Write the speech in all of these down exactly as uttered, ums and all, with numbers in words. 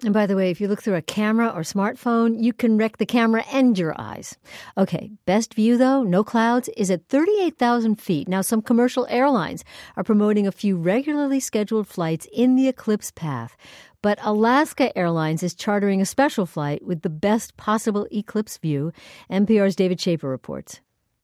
And by the way, if you look through a camera or smartphone, you can wreck the camera and your eyes. Okay, best view, though, no clouds, is at thirty-eight thousand feet. Now, some commercial airlines are promoting a few regularly scheduled flights in the eclipse path. But Alaska Airlines is chartering a special flight with the best possible eclipse view. N P R's David Schaper reports.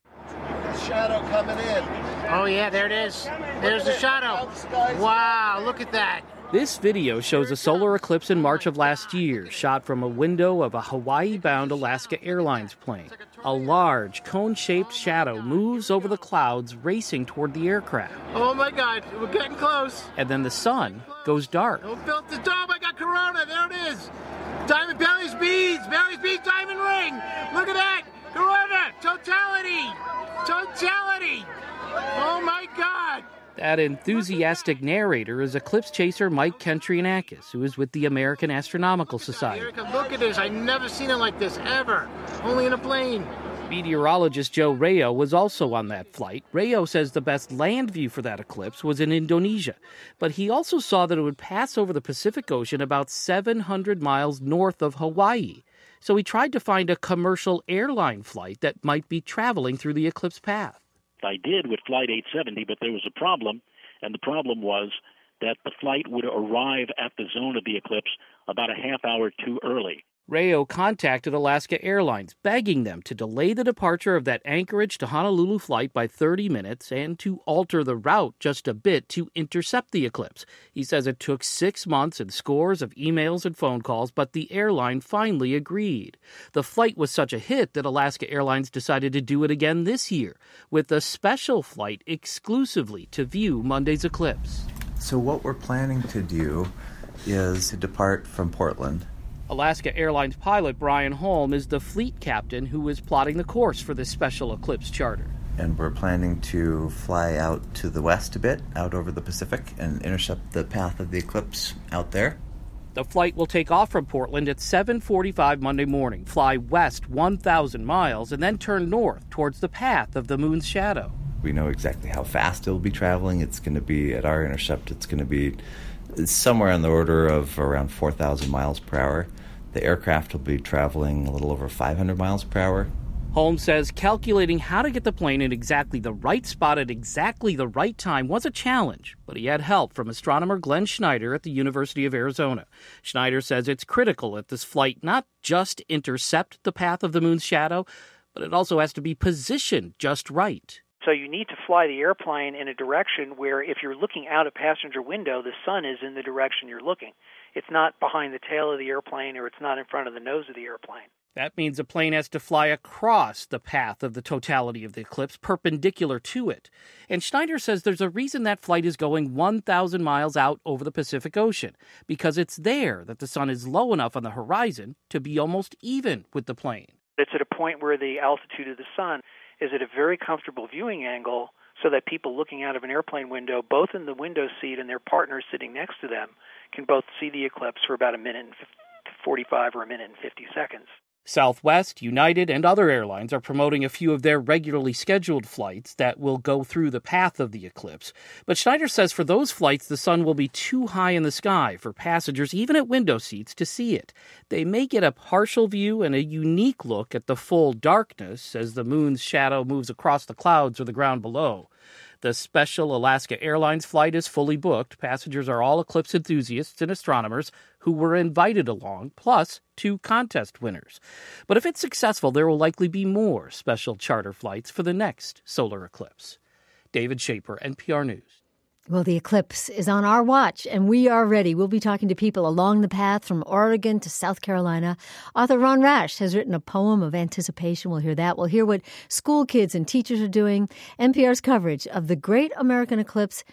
The shadow coming in. Oh, yeah, there it is. There's the shadow. Wow, look at that. This video shows a solar eclipse in March of last year, shot from a window of a Hawaii-bound Alaska Airlines plane. A large, cone-shaped shadow moves over the clouds, racing toward the aircraft. Oh, my God, we're getting close. And then the sun goes dark. Oh, built the dome. I got Corona. There it is. Diamond Belly's beads. Belly's beads diamond ring. Look at that. Corona. Totality. Totality. Oh, my God. That enthusiastic narrator is eclipse chaser Mike Kentrianakis, who is with the American Astronomical Society. Erica, look at this. I've never seen it like this, ever. Only in a plane. Meteorologist Joe Rayo was also on that flight. Rayo says the best land view for that eclipse was in Indonesia, but he also saw that it would pass over the Pacific Ocean about seven hundred miles north of Hawaii. So he tried to find a commercial airline flight that might be traveling through the eclipse path. I did with Flight eight seventy, but there was a problem, and the problem was that the flight would arrive at the zone of the eclipse about a half hour too early. Rayo contacted Alaska Airlines, begging them to delay the departure of that Anchorage to Honolulu flight by thirty minutes and to alter the route just a bit to intercept the eclipse. He says it took six months and scores of emails and phone calls, but the airline finally agreed. The flight was such a hit that Alaska Airlines decided to do it again this year with a special flight exclusively to view Monday's eclipse. So what we're planning to do is to depart from Portland. Alaska Airlines pilot Brian Holm is the fleet captain who is plotting the course for this special eclipse charter. And we're planning to fly out to the west a bit, out over the Pacific, and intercept the path of the eclipse out there. The flight will take off from Portland at seven forty-five Monday morning, fly west one thousand miles, and then turn north towards the path of the moon's shadow. We know exactly how fast it'll be traveling. It's going to be, at our intercept, it's going to be somewhere on the order of around four thousand miles per hour. The aircraft will be traveling a little over five hundred miles per hour. Holmes says calculating how to get the plane in exactly the right spot at exactly the right time was a challenge, but he had help from astronomer Glenn Schneider at the University of Arizona. Schneider says it's critical that this flight not just intercept the path of the moon's shadow, but it also has to be positioned just right. So you need to fly the airplane in a direction where if you're looking out a passenger window, the sun is in the direction you're looking. It's not behind the tail of the airplane or it's not in front of the nose of the airplane. That means the plane has to fly across the path of the totality of the eclipse, perpendicular to it. And Schneider says there's a reason that flight is going one thousand miles out over the Pacific Ocean, because it's there that the sun is low enough on the horizon to be almost even with the plane. It's at a point where the altitude of the sun is at a very comfortable viewing angle so that people looking out of an airplane window, both in the window seat and their partners sitting next to them, can both see the eclipse for about a minute and forty-five or a minute and fifty seconds. Southwest, United, and other airlines are promoting a few of their regularly scheduled flights that will go through the path of the eclipse. But Schneider says for those flights, the sun will be too high in the sky for passengers, even at window seats, to see it. They may get a partial view and a unique look at the full darkness as the moon's shadow moves across the clouds or the ground below. The special Alaska Airlines flight is fully booked. Passengers are all eclipse enthusiasts and astronomers who were invited along, plus two contest winners. But if it's successful, there will likely be more special charter flights for the next solar eclipse. David Schaper, N P R News. Well, the eclipse is on our watch, and we are ready. We'll be talking to people along the path from Oregon to South Carolina. Author Ron Rash has written a poem of anticipation. We'll hear that. We'll hear what school kids and teachers are doing. N P R's coverage of the Great American Eclipse